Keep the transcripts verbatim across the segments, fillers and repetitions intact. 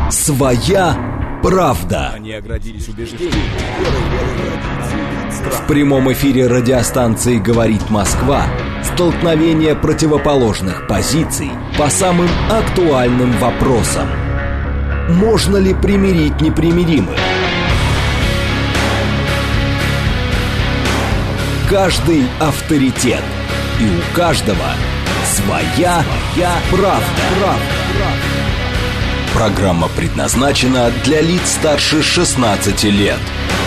Своя правда. Они оградились убеждением. В прямом эфире радиостанции «Говорит Москва» столкновение противоположных позиций по самым актуальным вопросам. Можно ли примирить непримиримых? Каждый авторитет. И у каждого своя, своя правда. правда. Программа предназначена для лиц старше шестнадцати лет.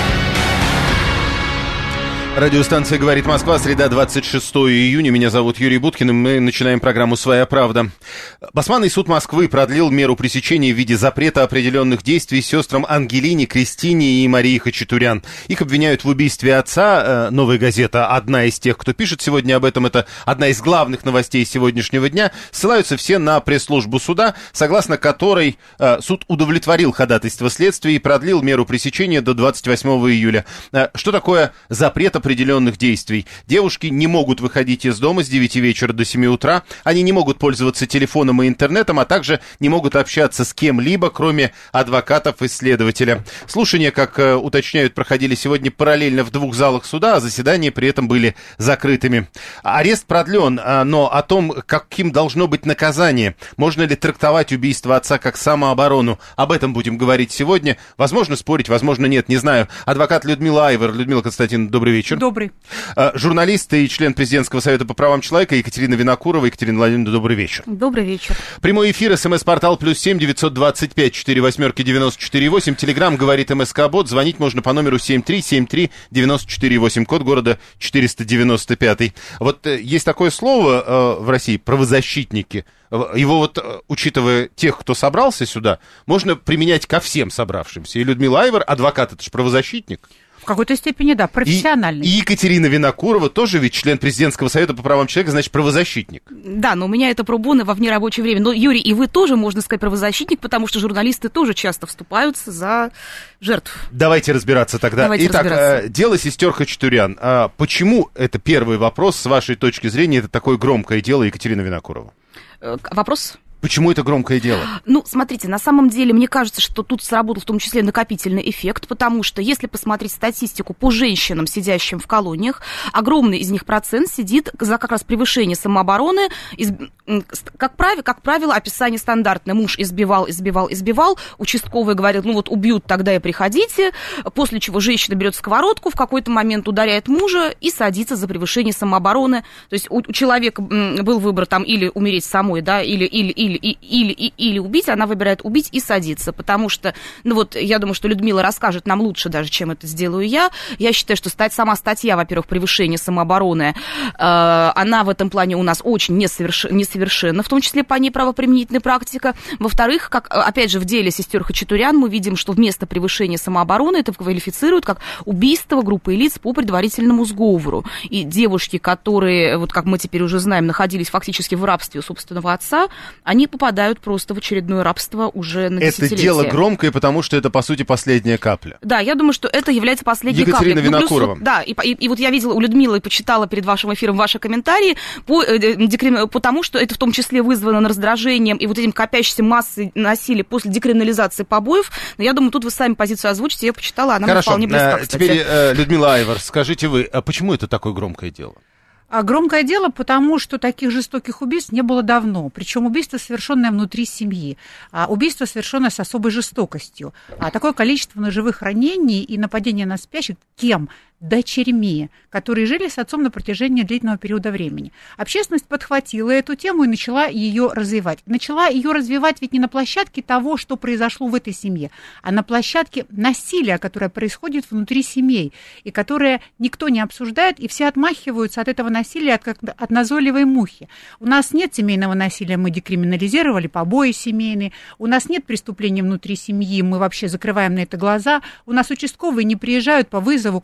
Радиостанция «Говорит Москва», среда, двадцать шестого июня. Меня зовут Юрий Буткин, и мы начинаем программу «Своя правда». Басманный суд Москвы продлил меру пресечения в виде запрета определенных действий сестрам Ангелине, Кристине и Марии Хачатурян. Их обвиняют в убийстве отца. «Новая газета», одна из тех, кто пишет сегодня об этом, это одна из главных новостей сегодняшнего дня. Ссылаются все на пресс-службу суда, согласно которой э, суд удовлетворил ходатайство следствия и продлил меру пресечения до двадцать восьмого июля. Э, что такое запрет определенных действий? Девушки не могут выходить из дома с девяти вечера до семи утра, они не могут пользоваться телефоном и интернетом, а также не могут общаться с кем-либо, кроме адвокатов и следователя. Слушания, как э, уточняют, проходили сегодня параллельно в двух залах суда, а заседания при этом были закрытыми. Арест продлен, э, но о том, каким должно быть наказание, можно ли трактовать убийство отца как самооборону, об этом будем говорить сегодня. Возможно спорить, возможно нет, не знаю. Адвокат Людмила Айвер. Людмила Константиновна, добрый вечер. Добрый. Журналист и член Президентского совета по правам человека Екатерина Винокурова. Екатерина Владимировна, добрый вечер. Добрый вечер. Прямой эфир, смс-портал плюс семь девятьсот двадцать пять сорок восемь девяносто четыре восемь. Телеграмм говорит МСК-бот. Звонить можно по номеру семь три семь три девяносто четыре восемь, код города четыреста девяносто пять. Вот э, есть такое слово э, в России, правозащитники. Его вот, э, учитывая тех, кто собрался сюда, можно применять ко всем собравшимся. И Людмила Айвер, адвокат, это же правозащитник. В какой-то степени, да, профессиональный. И, и Екатерина Винокурова тоже ведь член Президентского совета по правам человека, значит, правозащитник. Да, но у меня это пробоно во внерабочее время. Но, Юрий, и вы тоже, можно сказать, правозащитник, потому что журналисты тоже часто вступаются за жертв. Давайте разбираться тогда. Давайте Итак, разбираться. дело сестер Хачатурян. А почему, это первый вопрос, с вашей точки зрения, это такое громкое дело, Екатерина Винокурова? Вопрос? Почему это громкое дело? Ну, смотрите, на самом деле, мне кажется, что тут сработал в том числе накопительный эффект, потому что, если посмотреть статистику по женщинам, сидящим в колониях, огромный из них процент сидит за как раз превышение самообороны. Из, как, правило, как правило, описание стандартное. Муж избивал, избивал, избивал, участковый говорил, ну вот убьют, тогда и приходите, после чего женщина берет сковородку, в какой-то момент ударяет мужа и садится за превышение самообороны. То есть у, у человека был выбор там или умереть самой, да, или, или, или Или, или, или, или убить, она выбирает убить и садиться, потому что, ну вот, я думаю, что Людмила расскажет нам лучше даже, чем это сделаю я. Я считаю, что стать, сама статья, во-первых, превышение самообороны, э, она в этом плане у нас очень несоверш, несовершенна, в том числе по ней правоприменительная практика. Во-вторых, как, опять же, в деле сестер Хачатурян мы видим, что вместо превышения самообороны это квалифицируют как убийство группы лиц по предварительному сговору. И девушки, которые, вот как мы теперь уже знаем, находились фактически в рабстве у собственного отца, они попадают просто в очередное рабство уже на десятилетие. Это дело громкое, потому что это, по сути, последняя капля. Да, я думаю, что это является последней Екатерина каплей. Винокурова. Ну, плюс, да, и, и, и вот я видела у Людмилы и почитала перед вашим эфиром ваши комментарии по, э, потому что это в том числе вызвано раздражением и вот этим копящейся массой насилия после декриминализации побоев. Но я думаю, тут вы сами позицию озвучите, я почитала, она мне вполне близка, кстати. Теперь, э, Людмила Айвер, скажите вы, а почему это такое громкое дело? Громкое дело, потому что таких жестоких убийств не было давно. Причем убийство, совершенное внутри семьи. Убийство, совершенное с особой жестокостью. А такое количество ножевых ранений и нападения на спящих кем? Дочерьми, которые жили с отцом на протяжении длительного периода времени. Общественность подхватила эту тему и начала ее развивать. Начала ее развивать ведь не на площадке того, что произошло в этой семье, а на площадке насилия, которое происходит внутри семей, и которое никто не обсуждает, и все отмахиваются от этого насилия, как от назойливой мухи. У нас нет семейного насилия, мы декриминализировали побои семейные, у нас нет преступлений внутри семьи, мы вообще закрываем на это глаза, у нас участковые не приезжают по вызову, когда происходит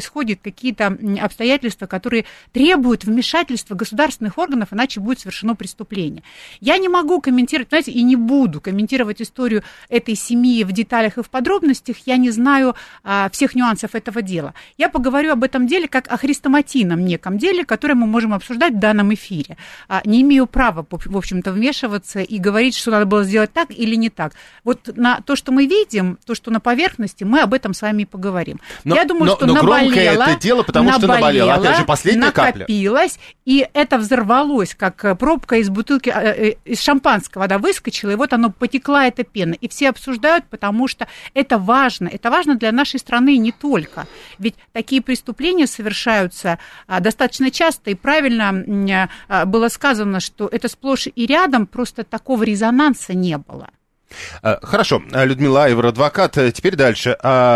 происходят какие-то обстоятельства, которые требуют вмешательства государственных органов, иначе будет совершено преступление. Я не могу комментировать, знаете, и не буду комментировать историю этой семьи в деталях и в подробностях, я не знаю а, всех нюансов этого дела. Я поговорю об этом деле как о хрестоматийном неком деле, которое мы можем обсуждать в данном эфире. А, не имею права, в общем-то, вмешиваться и говорить, что надо было сделать так или не так. Вот на то, что мы видим, то, что на поверхности, мы об этом с вами и поговорим. Но, я думаю, но, что но наболело, это дело, потому наболело, что наболело. Опять же, последняя капля. Накопилось, и это взорвалось, как пробка из бутылки, из шампанского, да, выскочила, и вот оно потекла, эта пена. И все обсуждают, потому что это важно. Это важно для нашей страны и не только. Ведь такие преступления совершаются достаточно часто, и правильно было сказано, что это сплошь и рядом, просто такого резонанса не было. Хорошо, Людмила Айвор, адвокат. Теперь дальше.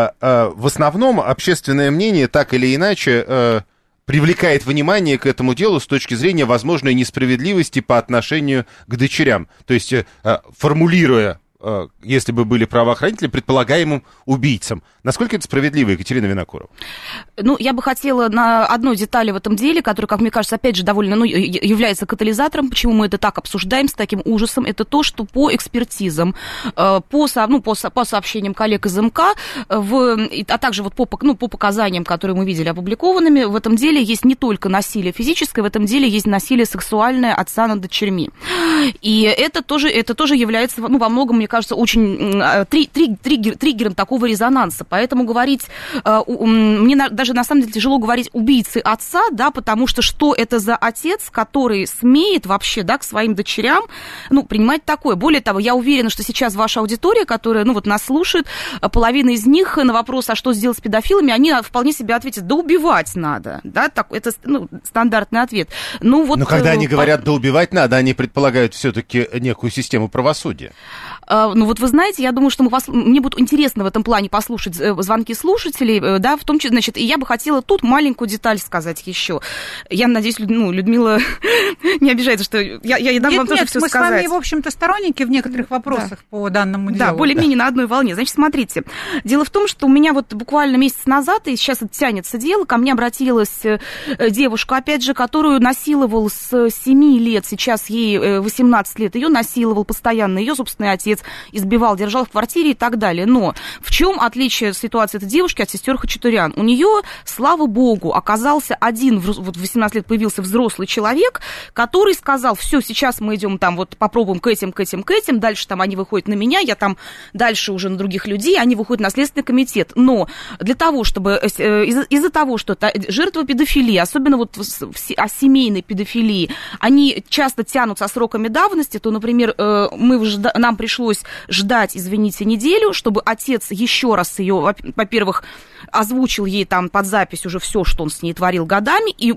В основном общественное мнение так или иначе привлекает внимание к этому делу с точки зрения возможной несправедливости по отношению к дочерям. То есть, формулируя, если бы были правоохранители, предполагаемым убийцам. Насколько это справедливо, Екатерина Винокурова? Ну, я бы хотела на одной детали в этом деле, которая, как мне кажется, опять же, довольно, ну, является катализатором, почему мы это так обсуждаем с таким ужасом, это то, что по экспертизам, по, ну, по, по сообщениям коллег из МК, в, а также вот по, ну, по показаниям, которые мы видели опубликованными, в этом деле есть не только насилие физическое, в этом деле есть насилие сексуальное отца над дочерьми. И это тоже, это тоже является, ну, во многом, мне кажется, очень три, три, триггер, триггером такого резонанса. Поэтому говорить, мне даже на самом деле тяжело говорить убийцы отца, да, потому что что это за отец, который смеет вообще, да, к своим дочерям, ну, принимать такое. Более того, я уверена, что сейчас ваша аудитория, которая, ну, вот нас слушает, половина из них на вопрос, а что сделать с педофилами, они вполне себе ответят, да убивать надо, да, так, это, ну, стандартный ответ. Ну, вот, Но когда они говорят, да убивать надо, они предполагают все-таки некую систему правосудия. Ну, вот вы знаете, я думаю, что мы пос... мне будет интересно в этом плане послушать звонки слушателей, да, в том числе, значит, и я бы хотела тут маленькую деталь сказать еще. Я надеюсь, Люд... ну, Людмила не обижается, что я, я дам нет, вам нет, тоже все мы сказать. с вами, в общем-то, сторонники в некоторых вопросах да. по данному делу. Да, более-менее на одной волне. Значит, смотрите, дело в том, что у меня вот буквально месяц назад, и сейчас это тянется дело, ко мне обратилась девушка, опять же, которую насиловал с семи лет, сейчас ей восемнадцать лет, ее насиловал постоянно ее собственный отец, избивал, держал в квартире и так далее. Но в чем отличие ситуации этой девушки от сестер Хачатурян? У нее, слава богу, оказался один, вот в восемнадцать лет появился взрослый человек, который сказал, все, сейчас мы идем там, вот попробуем к этим, к этим, к этим, дальше там они выходят на меня, я там дальше уже на других людей, они выходят на Следственный комитет. Но для того, чтобы, из-за, из-за того, что жертвы педофилии, особенно вот о семейной педофилии, они часто тянут со сроками давности, то, например, мы, нам пришлось ждать, извините, неделю, чтобы отец еще раз ее, во-первых, озвучил ей там под запись уже все, что он с ней творил годами, и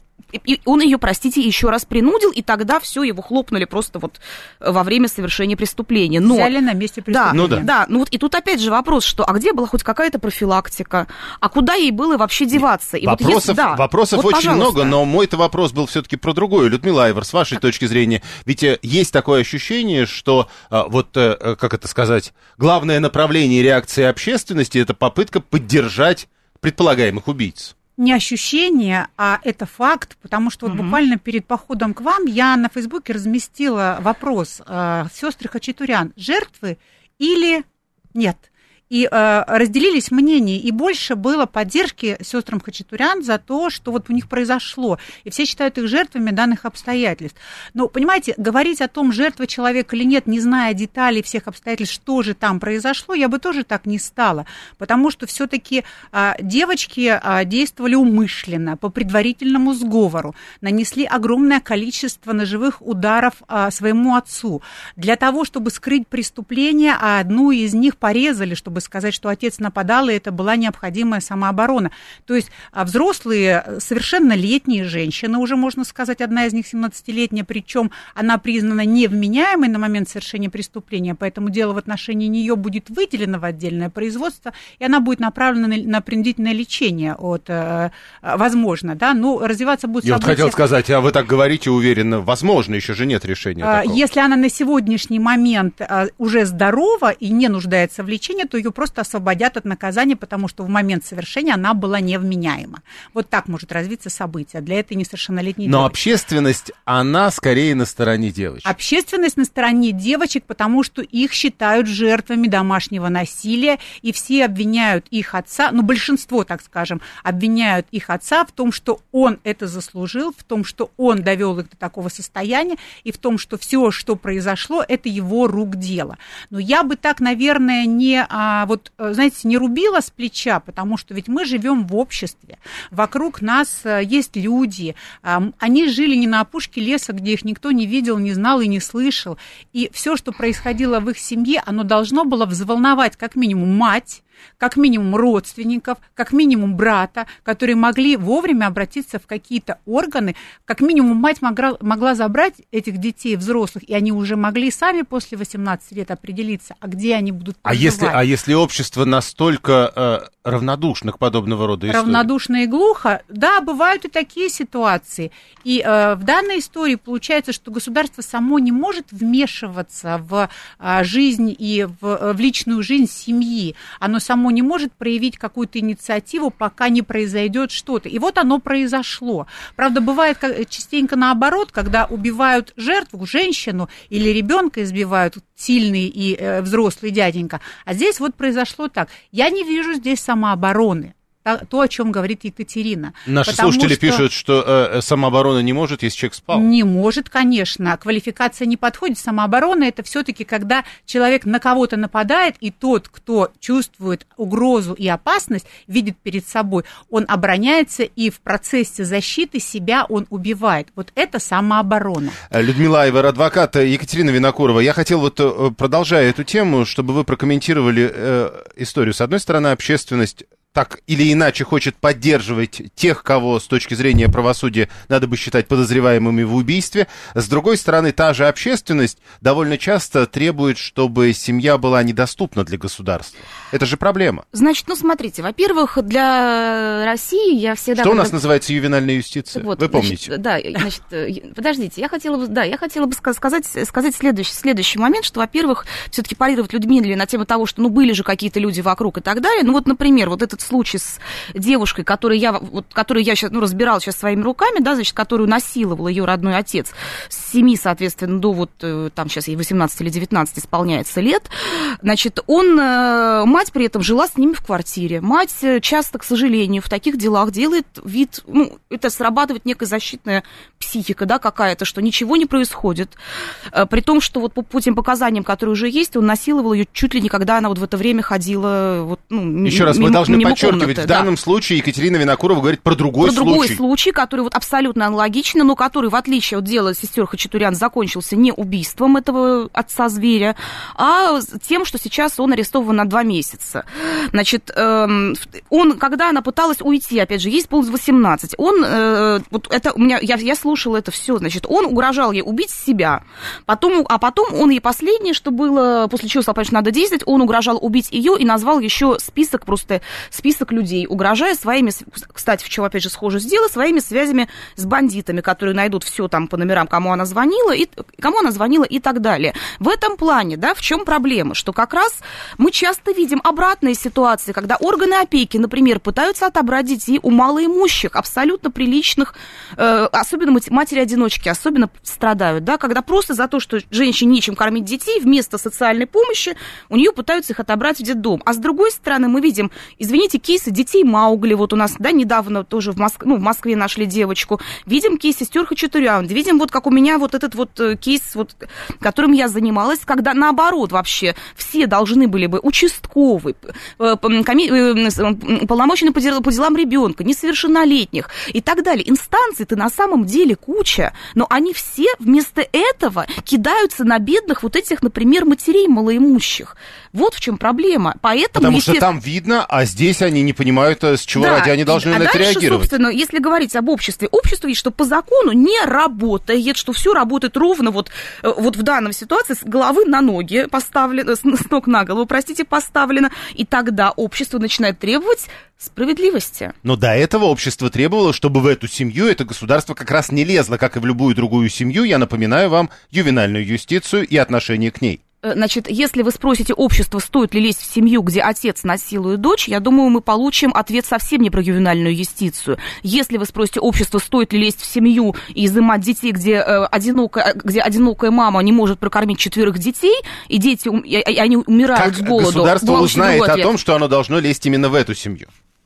и он ее, простите, еще раз принудил, и тогда все, его хлопнули просто вот во время совершения преступления. Но, взяли на месте преступления. Да, ну да. Да, ну вот и тут опять же вопрос, что, а где была хоть какая-то профилактика, а куда ей было вообще деваться? И вопросов вот если, да, вопросов вот, очень пожалуйста. много, но мой-то вопрос был все-таки про другое. Людмила Айвор, с вашей точки зрения, ведь есть такое ощущение, что вот, как это сказать, главное направление реакции общественности — это попытка поддержать предполагаемых убийц. Не ощущение, а это факт, потому что вот угу. буквально перед походом к вам я на Фейсбуке разместила вопрос: э, сестры Хачатурян жертвы или нет? И э, разделились мнения, и больше было поддержки сестрам Хачатурян за то, что вот у них произошло. И все считают их жертвами данных обстоятельств. Но, понимаете, говорить о том, жертва человек или нет, не зная деталей всех обстоятельств, что же там произошло, я бы тоже так не стала. Потому что все-таки э, девочки э, действовали умышленно, по предварительному сговору, нанесли огромное количество ножевых ударов э, своему отцу. Для того, чтобы скрыть преступление, одну из них порезали, чтобы сказать, что отец нападал, и это была необходимая самооборона. То есть взрослые, совершеннолетние женщины, уже можно сказать, одна из них семнадцатилетняя, причем она признана невменяемой на момент совершения преступления, поэтому дело в отношении нее будет выделено в отдельное производство, и она будет направлена на, на принудительное лечение, от, возможно, да, ну, развиваться будет Я события... вот хотел сказать, а вы так говорите уверенно, возможно, еще же нет решения такого. Если она на сегодняшний момент уже здорова и не нуждается в лечении, то ее либо просто освободят от наказания, потому что в момент совершения она была невменяема. Вот так может развиться событие. Для этой несовершеннолетней Но девочки. общественность, она скорее на стороне девочек. Общественность на стороне девочек, потому что их считают жертвами домашнего насилия, и все обвиняют их отца, ну, большинство, так скажем, обвиняют их отца в том, что он это заслужил, в том, что он довел их до такого состояния, и в том, что все, что произошло, это его рук дело. Но я бы так, наверное, не, а, вот, знаете, не рубила с плеча, потому что ведь мы живем в обществе, вокруг нас есть люди, а, они жили не на опушке леса, где их никто не видел, не знал и не слышал, и все, что происходило в их семье, оно должно было взволновать как минимум мать, как минимум родственников, как минимум брата, которые могли вовремя обратиться в какие-то органы. Как минимум мать могла, могла забрать этих детей, взрослых, и они уже могли сами после восемнадцати лет определиться, а где они будут проживать. А если, а если общество настолько э, равнодушно к подобного рода историям? Равнодушно и глухо, да, бывают и такие ситуации. И э, в данной истории получается, что государство само не может вмешиваться в э, жизнь и в, в личную жизнь семьи. Оно само не может проявить какую-то инициативу, пока не произойдет что-то. И вот оно произошло. Правда, бывает частенько наоборот, когда убивают жертву, женщину или ребенка избивают сильный и э, взрослый дяденька. А здесь вот произошло так. Я не вижу здесь самообороны. То, о чем говорит Екатерина. Наши Потому слушатели что пишут, что э, самооборона не может, если человек спал. Не может, конечно. Квалификация не подходит. Самооборона – это все-таки когда человек на кого-то нападает, и тот, кто чувствует угрозу и опасность, видит перед собой, он обороняется, и в процессе защиты себя он убивает. Вот это самооборона. Людмила Айвер, адвокат, Екатерина Винокурова. Я хотел, вот, продолжая эту тему, чтобы вы прокомментировали э, историю. С одной стороны, общественность так или иначе хочет поддерживать тех, кого с точки зрения правосудия надо бы считать подозреваемыми в убийстве. С другой стороны, та же общественность довольно часто требует, чтобы семья была недоступна для государства. Это же проблема. Значит, ну смотрите, во-первых, для России я всегда... Что у нас называется ювенальная юстиция? Вот, вы помните? Значит, да, значит, подождите, я хотела бы, да, я хотела бы сказать, сказать следующий, следующий момент, что, во-первых, все-таки парировать Людмиле на тему того, что, ну, были же какие-то люди вокруг и так далее. Ну, вот, например, вот этот случай с девушкой, которую я, вот, которую я сейчас, ну, разбирала сейчас своими руками, да, значит, которую насиловал ее родной отец с семи, соответственно, до вот, там сейчас ей восемнадцать или девятнадцать исполняется лет, значит, он, мать при этом жила с ними в квартире. Мать часто, к сожалению, в таких делах делает вид, ну, это срабатывает некая защитная психика, да, какая-то, что ничего не происходит, при том, что вот по, по тем показаниям, которые уже есть, он насиловал ее чуть ли не когда она вот в это время ходила, вот, ну, еще раз, мимо, мы должны мимо подчеркивать, комнаты, в данном да. случае Екатерина Винокурова говорит про другой про случай. другой случай, который вот абсолютно аналогичный, но который, в отличие от дела сестер Хачатурян, закончился не убийством этого отца-зверя, а тем, что сейчас он арестован на два месяца. Значит, он, когда она пыталась уйти, опять же, ей исполнилось восемнадцать, он, вот это у меня, я, я слушала это все, значит, он угрожал ей убить себя, потом, а потом он ей последнее, что было, после чего сказал, что надо действовать, он угрожал убить ее и назвал еще список, просто список людей, угрожая своими, кстати, в чем, опять же, схоже с делом, своими связями с бандитами, которые найдут все там по номерам, кому она звонила, и, кому она звонила и так далее. В этом плане, да, в чем проблема? Что как раз мы часто видим обратные ситуации, когда органы опеки, например, пытаются отобрать детей у малоимущих, абсолютно приличных, э, особенно матери-одиночки, особенно страдают, да, когда просто за то, что женщине нечем кормить детей, вместо социальной помощи у нее пытаются их отобрать в детдом. А с другой стороны, мы видим, извините, кейсы детей Маугли, вот у нас, да, недавно тоже в, Моск... ну, в Москве нашли девочку, видим кейс сестер Хачатурян, видим вот как у меня вот этот вот кейс, вот, которым я занималась, когда наоборот вообще все должны были бы участковый, полномоченный по делам ребенка, несовершеннолетних и так далее. Инстанций-то на самом деле куча, но они все вместо этого кидаются на бедных вот этих, например, матерей малоимущих. Вот в чем проблема. Поэтому, Потому что там видно, а здесь они не понимают, с чего да, ради они должны а на это дальше, реагировать. Собственно, если говорить об обществе, общество видит, что по закону не работает, что все работает ровно вот, вот в данной ситуации с головы на ноги поставлено, с ног на голову, простите, поставлено, и тогда общество начинает требовать справедливости. Но до этого общество требовало, чтобы в эту семью это государство как раз не лезло, как и в любую другую семью. Я напоминаю вам ювенальную юстицию и отношение к ней. Значит, если вы спросите общество, стоит ли лезть в семью, где отец насилует дочь, я думаю, мы получим ответ совсем не про ювенальную юстицию. Если вы спросите общество, стоит ли лезть в семью и изымать детей, где, э, одинокая, где одинокая мама не может прокормить четверых детей, и дети и, и они умирают как с голоду. Государство узнает о том, что оно должно лезть именно в эту семью?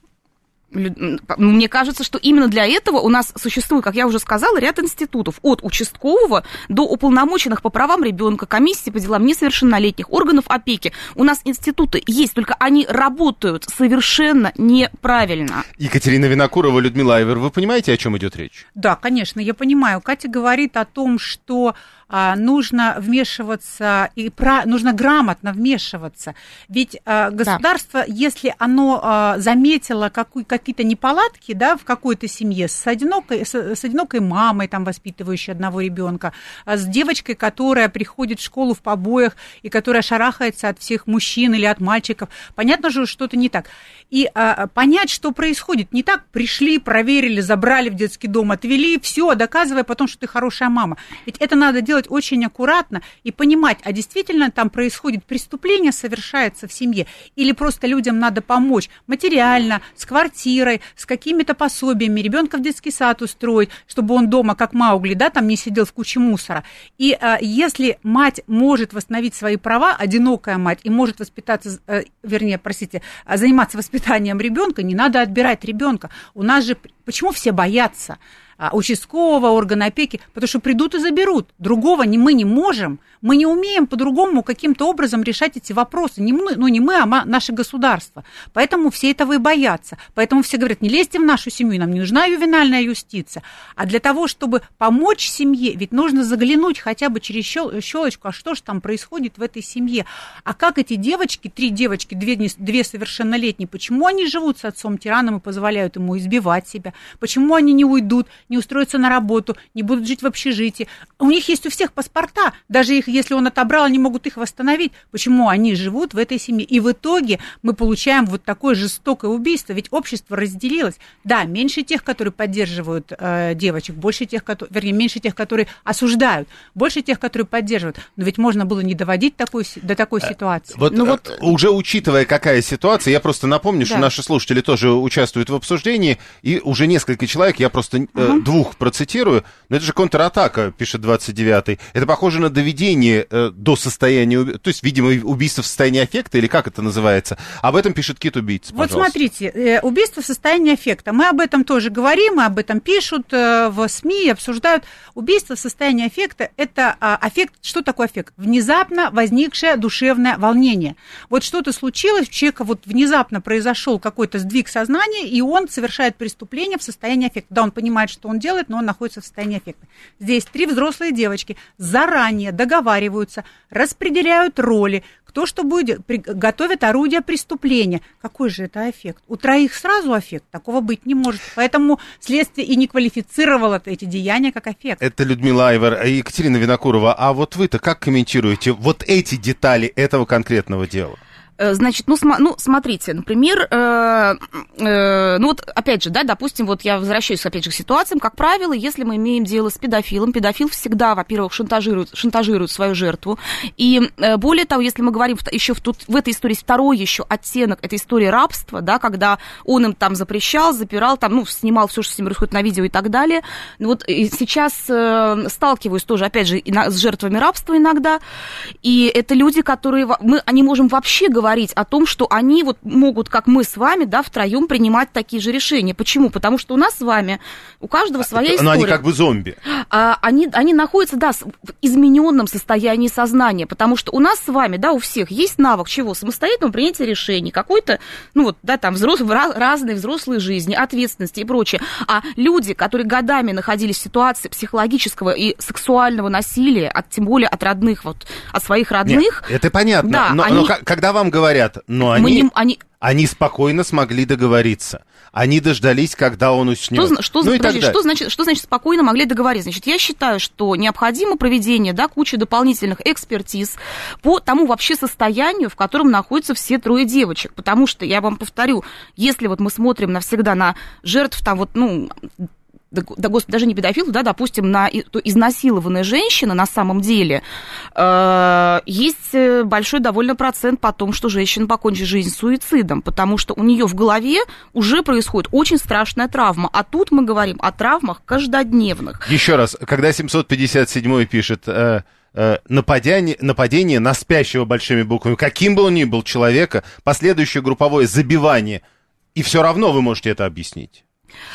Мне кажется, что именно для этого у нас существует, как я уже сказала, ряд институтов. От участкового до уполномоченных по правам ребенка, комиссии по делам несовершеннолетних, органов опеки. У нас институты есть, только они работают совершенно неправильно. Екатерина Винокурова, Людмила Айвер, вы понимаете, о чем идет речь? Да, конечно, я понимаю. Катя говорит о том, что а, нужно вмешиваться, и про, нужно грамотно вмешиваться. Ведь а, государство, да. если оно а, заметило какую, какие-то неполадки, да, в какой-то семье с одинокой, с, с одинокой мамой, там, воспитывающей одного ребенка, с девочкой, которая приходит в школу в побоях и которая шарахается от всех мужчин или от мальчиков, понятно же, что-то не так. И а, понять, что происходит не так, пришли, проверили, забрали в детский дом, отвели, все, доказывая потом, что ты хорошая мама. Ведь это надо делать очень аккуратно и понимать, а действительно там происходит преступление, совершается в семье, или просто людям надо помочь материально, с квартирой, с какими-то пособиями, ребенка в детский сад устроить, чтобы он дома, как Маугли, да, там не сидел в куче мусора. И а, если мать может восстановить свои права, одинокая мать, и может воспитаться, э, вернее, простите, заниматься воспитанием ребенка, не надо отбирать ребенка. У нас же, почему все боятся участкового, органа опеки, потому что придут и заберут. Другого не, мы не можем, мы не умеем по-другому каким-то образом решать эти вопросы. Не мы, ну не мы, а наше государство. Поэтому все этого и боятся. Поэтому все говорят, не лезьте в нашу семью, нам не нужна ювенальная юстиция. А для того, чтобы помочь семье, ведь нужно заглянуть хотя бы через щелочку, а что же там происходит в этой семье. А как эти девочки, три девочки, две, две совершеннолетние, почему они живут с отцом-тираном и позволяют ему избивать себя? Почему они не уйдут, не устроятся на работу, не будут жить в общежитии? У них есть у всех паспорта, даже их, если он отобрал, они могут их восстановить. Почему они живут в этой семье? И в итоге мы получаем вот такое жестокое убийство, ведь общество разделилось. Да, меньше тех, которые поддерживают э, девочек, больше тех, которые, вернее, меньше тех, которые осуждают, больше тех, которые поддерживают. Но ведь можно было не доводить такой, до такой ситуации. Вот, ну, вот уже учитывая, какая ситуация, я просто напомню, да. что наши слушатели тоже участвуют в обсуждении, и уже несколько человек, я просто uh-huh. э, двух процитирую, но это же контратака, пишет двадцать девятый. Это похоже на доведение э, до состояния, то есть, видимо, убийство в состоянии аффекта, или как это называется. Об этом пишет Кит-убийца, пожалуйста. Вот смотрите, э, убийство в состоянии аффекта. Мы об этом тоже говорим, об этом пишут э, в СМИ, обсуждают. Убийство в состоянии аффекта – это а, аффект, что такое аффект? Внезапно возникшее душевное волнение. Вот что-то случилось, у человека вот внезапно произошел какой-то сдвиг сознания, и он совершает преступление в состоянии аффекта. Да, он понимает, что он делает, но он находится в состоянии аффекта. Здесь три взрослые девочки заранее договариваются, распределяют роли, кто что будет, готовят орудие преступления. Какой же это аффект? У троих сразу аффект? Такого быть не может. Поэтому следствие и не квалифицировало эти деяния как аффект. Это Людмила Айвер. Екатерина Винокурова, а вот вы-то как комментируете вот эти детали этого конкретного дела? Значит, ну, см- ну смотрите, например, э- э- ну вот опять же, да, допустим, вот я возвращаюсь опять же к ситуациям, как правило, если мы имеем дело с педофилом, педофил всегда, во-первых, шантажирует, шантажирует свою жертву, и э- более того, если мы говорим еще в, тут, в этой истории второй еще оттенок, это история рабства, да, когда он им там запрещал, запирал, там, ну, снимал все, что с ним происходит на видео и так далее. Вот сейчас э- сталкиваюсь тоже, опять же, с жертвами рабства иногда, и это люди, которые, мы, они можем вообще говорить говорить о том, что они вот могут, как мы с вами, да, втроем принимать такие же решения. Почему? Потому что у нас с вами, у каждого своя история. Но они как бы зомби. А, они, они находятся, да, в измененном состоянии сознания, потому что у нас с вами, да, у всех есть навык чего? Самостоятельного принятия решений, какой-то, ну вот, да, там, взрослые, разные взрослые жизни, ответственности и прочее. А люди, которые годами находились в ситуации психологического и сексуального насилия, от, тем более от родных, вот, от своих родных. Нет, это понятно, да, но, они... но когда вам говорят, но они, не, они... они спокойно смогли договориться. Они дождались, когда он уснет. Что, что, ну, подожди, что, значит, что значит спокойно могли договориться? Значит, я считаю, что необходимо проведение, да, кучи дополнительных экспертиз по тому вообще состоянию, в котором находятся все трое девочек. Потому что, я вам повторю, если вот мы смотрим навсегда на жертв, там вот, ну... да, да господи, даже не педофил, да, допустим, на изнасилованная женщина на самом деле, э, есть большой довольно процент по тому, что женщина покончит жизнь суицидом, потому что у нее в голове уже происходит очень страшная травма, а тут мы говорим о травмах каждодневных. Еще раз, когда семьсот пятьдесят седьмой пишет... Э... Нападение, нападение на спящего большими буквами, каким бы он ни был человека, последующее групповое забивание, и все равно вы можете это объяснить.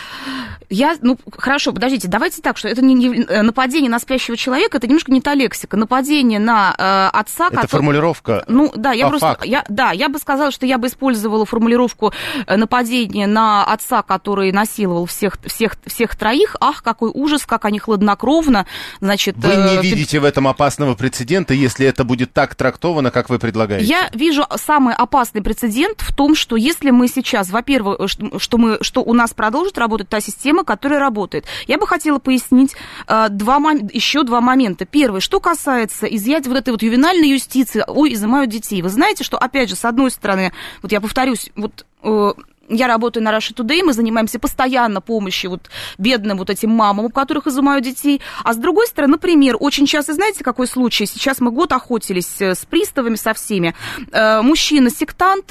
Я, ну, хорошо, подождите, давайте так, что это не, не нападение на спящего человека, это немножко не та лексика. Нападение на э, отца... Это который... формулировка. Ну, да, я по просто... факту. Я, да, я бы сказала, что я бы использовала формулировку нападения на отца, который насиловал всех, всех, всех троих. Ах, какой ужас, как они хладнокровно, значит... Вы не э, видите в этом опасного прецедента, если это будет так трактовано, как вы предлагаете? Я вижу самый опасный прецедент в том, что если мы сейчас, во-первых, что, мы, что у нас продолжит работать та система, которая работает. Я бы хотела пояснить э, два, еще два момента. Первый, что касается изъятия вот этой вот ювенальной юстиции, ой, изымают детей. Вы знаете, что, опять же, с одной стороны, вот я повторюсь, вот... Э, я работаю на Russia Today, мы занимаемся постоянно помощью вот бедным вот этим мамам, у которых изымают детей. А с другой стороны, например, очень часто, знаете, какой случай? Сейчас мы год охотились с приставами, со всеми. Мужчина-сектант,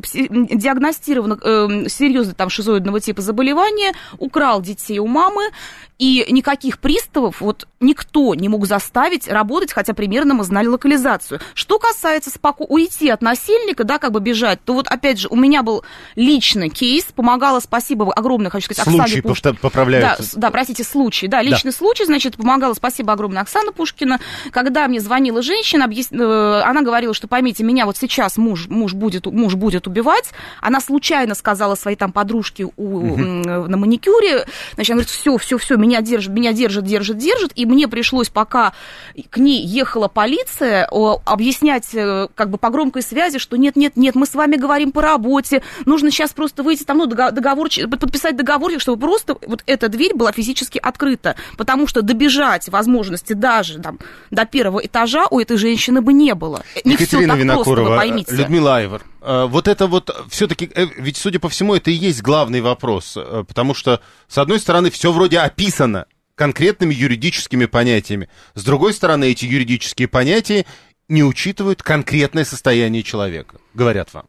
диагностирован серьезно там шизоидного типа заболевания, украл детей у мамы, и никаких приставов вот никто не мог заставить работать, хотя примерно мы знали локализацию. Что касается споко... уйти от насильника, да, как бы бежать, то вот опять же у меня был личный кейс, помогала, спасибо огромное, хочу сказать, Случай, Оксане Пушкиной. Поправляются. Да, да, простите, случай, да, личный да. случай, значит, помогала, спасибо огромное, Оксана Пушкина. Когда мне звонила женщина, объяс... она говорила, что, поймите, меня вот сейчас муж, муж, будет, муж будет убивать, она случайно сказала своей там подружке у... угу. на маникюре, значит, она говорит, все, все, все, меня держит, меня держит, держит, держит, и мне пришлось, пока к ней ехала полиция, объяснять как бы по громкой связи, что нет, нет, нет, мы с вами говорим по работе, нужно сейчас просто выйти там, ну, договор, подписать договорчик, чтобы просто вот эта дверь была физически открыта, потому что добежать возможности даже там до первого этажа у этой женщины бы не было. Не Екатерина все так Винокурова, просто, вы поймите. Людмила Айвар, вот это вот все-таки, ведь, судя по всему, это и есть главный вопрос, потому что, с одной стороны, все вроде описано конкретными юридическими понятиями, с другой стороны, эти юридические понятия не учитывают конкретное состояние человека, говорят вам.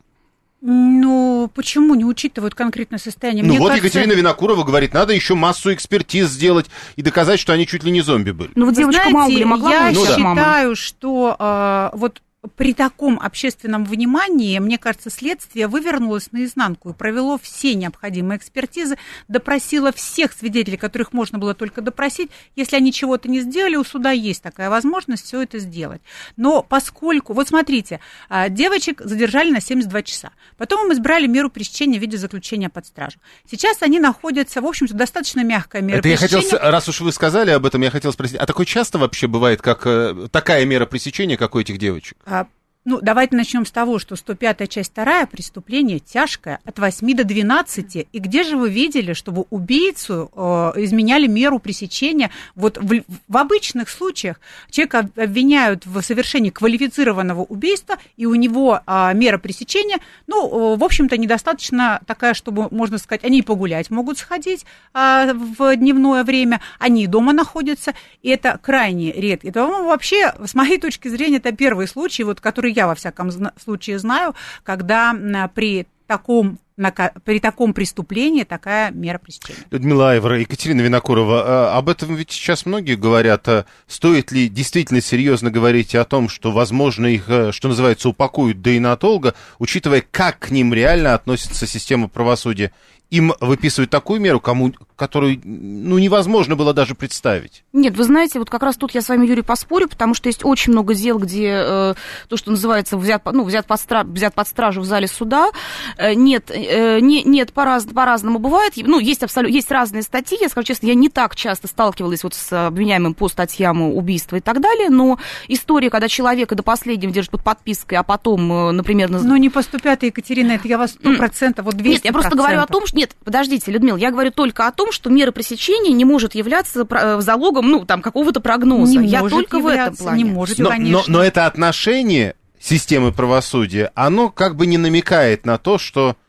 Ну, почему не учитывают конкретное состояние? Ну Мне вот кажется... Екатерина Винокурова говорит, надо еще массу экспертиз сделать и доказать, что они чуть ли не зомби были. Ну, вот девочка Маугли могла я ну, считаю, да. что э, вот при таком общественном внимании, мне кажется, следствие вывернулось наизнанку и провело все необходимые экспертизы, допросило всех свидетелей, которых можно было только допросить. Если они чего-то не сделали, у суда есть такая возможность все это сделать. Но поскольку, вот смотрите, девочек задержали на семьдесят два часа, потом им избрали меру пресечения в виде заключения под стражу. Сейчас они находятся, в общем-то, достаточно мягкая мера это пресечения. Я хотел, раз уж вы сказали об этом, я хотел спросить, а такое часто вообще бывает, как такая мера пресечения, как у этих девочек? Ну, давайте начнем с того, что сто пятая часть вторая, преступление тяжкое, от восьми до двенадцати. И где же вы видели, чтобы убийцу э, изменяли меру пресечения? Вот в, в обычных случаях человека обвиняют в совершении квалифицированного убийства, и у него э, мера пресечения, ну, э, в общем-то, недостаточно такая, чтобы, можно сказать, они погулять могут сходить э, в дневное время, они дома находятся, и это крайне редко. Это, по-моему, вообще, с моей точки зрения, это первый случай, вот, который я, во всяком случае, знаю, когда при таком, при таком преступлении такая мера пресечения. Людмила Айвара, Екатерина Винокурова, об этом ведь сейчас многие говорят. Стоит ли действительно серьезно говорить о том, что, возможно, их, что называется, упакуют да и надолго, учитывая, как к ним реально относится система правосудия? Им выписывают такую меру, кому, которую ну, невозможно было даже представить. Нет, вы знаете, вот как раз тут я с вами, Юрий, поспорю, потому что есть очень много дел, где э, то, что называется, взят, ну, взят, под стра... взят под стражу в зале суда. Э, нет, э, не, нет по-раз... по-разному бывает. Ну, есть, абсолютно, есть разные статьи. Я скажу честно, я не так часто сталкивалась вот с обвиняемым по статьям убийства и так далее, но история, когда человека до последнего держат под подпиской, а потом, например... Ну, не по сто пятой, Екатерина, это я вас сто процентов, вот двести процентов. Нет, я просто говорю о том, что... Нет, подождите, Людмила, я говорю только о том, что мера пресечения не может являться залогом, ну, там, какого-то прогноза. Не я может только в этом плане. Не может, но, конечно. Но, но это отношение системы правосудия, оно как бы не намекает на то, что...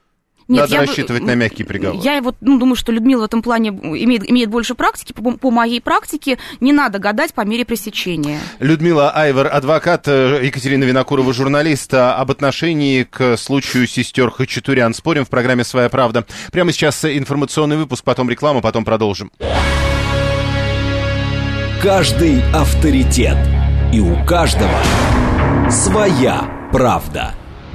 Нет, Надо рассчитывать бы, на мягкий приговор. Я вот, ну, думаю, что Людмила в этом плане имеет, имеет больше практики. По, по моей практике не надо гадать по мере пресечения. Людмила Айвар, адвокат, Екатерина Винокурова, журналист, об отношении к случаю сестер Хачатурян. Спорим в программе «Своя правда». Прямо сейчас информационный выпуск, потом реклама, потом продолжим. Каждый авторитет. И у каждого своя правда.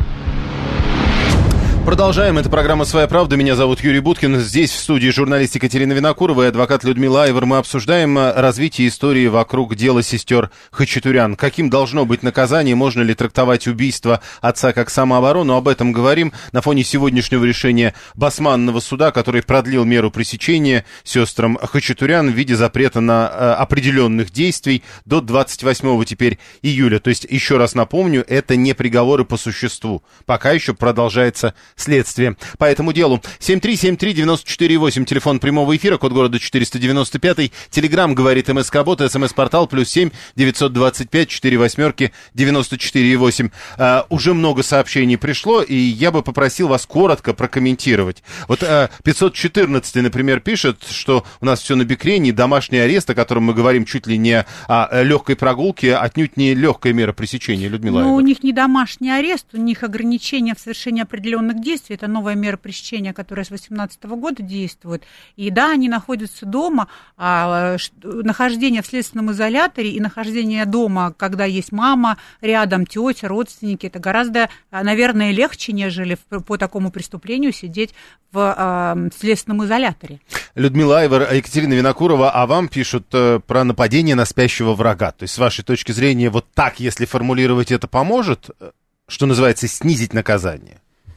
Продолжаем. Это программа «Своя правда». Меня зовут Юрий Буткин. Здесь в студии журналист Екатерина Винокурова и адвокат Людмила Айвар. Мы обсуждаем развитие истории вокруг дела сестер Хачатурян. Каким должно быть наказание? Можно ли трактовать убийство отца как самооборону? Об этом говорим на фоне сегодняшнего решения Басманного суда, который продлил меру пресечения сестрам Хачатурян в виде запрета на э, определенных действий до двадцать восьмого теперь июля. То есть, еще раз напомню, это не приговоры по существу. Пока еще продолжается следствие по этому делу. семь три семь три девять четыре восемь, телефон прямого эфира, код города четыреста девяносто пять, телеграм говорит МСК-бот, СМС-портал плюс семь девятьсот двадцать пять четыре восьмерки девяносто четыре восемь. А, уже много сообщений пришло, и я бы попросил вас коротко прокомментировать. Вот а, пятьсот четырнадцать, например, пишет, что у нас все на бикрени, домашний арест, о котором мы говорим чуть ли не о легкой прогулке, отнюдь не легкая мера пресечения. Людмила Ну, Айвар. у них не домашний арест, у них ограничения в совершении определенных действий. Это новая мера пресечения, которая с две тысячи восемнадцатого года действует. И да, они находятся дома. А нахождение в следственном изоляторе и нахождение дома, когда есть мама рядом, тетя, родственники, это гораздо, наверное, легче, нежели по такому преступлению сидеть в э, следственном изоляторе. Людмила Айвар, Екатерина Винокурова, а вам пишут э, про нападение на спящего врага. То есть, с вашей точки зрения, вот так, если формулировать это, поможет, что называется, снизить наказание?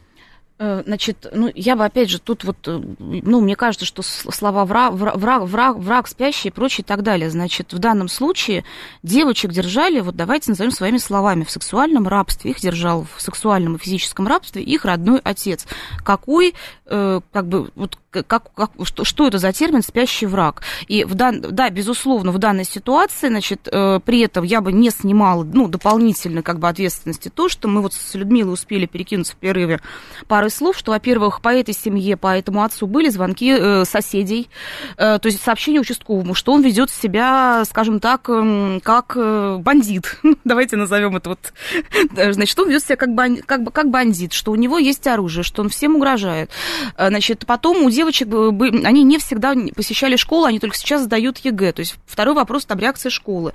Значит, ну, я бы, опять же, тут вот, ну, мне кажется, что слова враг, враг, враг, враг спящий и прочее и так далее. Значит, в данном случае девочек держали, вот давайте назовем своими словами, в сексуальном рабстве. Их держал в сексуальном и физическом рабстве их родной отец. Какой, э, как бы, вот, как, как, что, что это за термин «спящий враг»? И, в дан, да, безусловно, в данной ситуации, значит, э, при этом я бы не снимала, ну, дополнительно, как бы, ответственности то, что мы вот с Людмилой успели перекинуться в перерыве пару слов, что, во-первых, по этой семье, по этому отцу были звонки э, соседей, э, то есть сообщение участковому, что он ведет себя, скажем так, э, как э, бандит. Давайте назовем это вот. Значит, он ведет себя как, бан, как, как бандит, что у него есть оружие, что он всем угрожает. Значит, потом у девочек, они не всегда посещали школу, они только сейчас сдают ЕГЭ. То есть второй вопрос, там, реакция школы.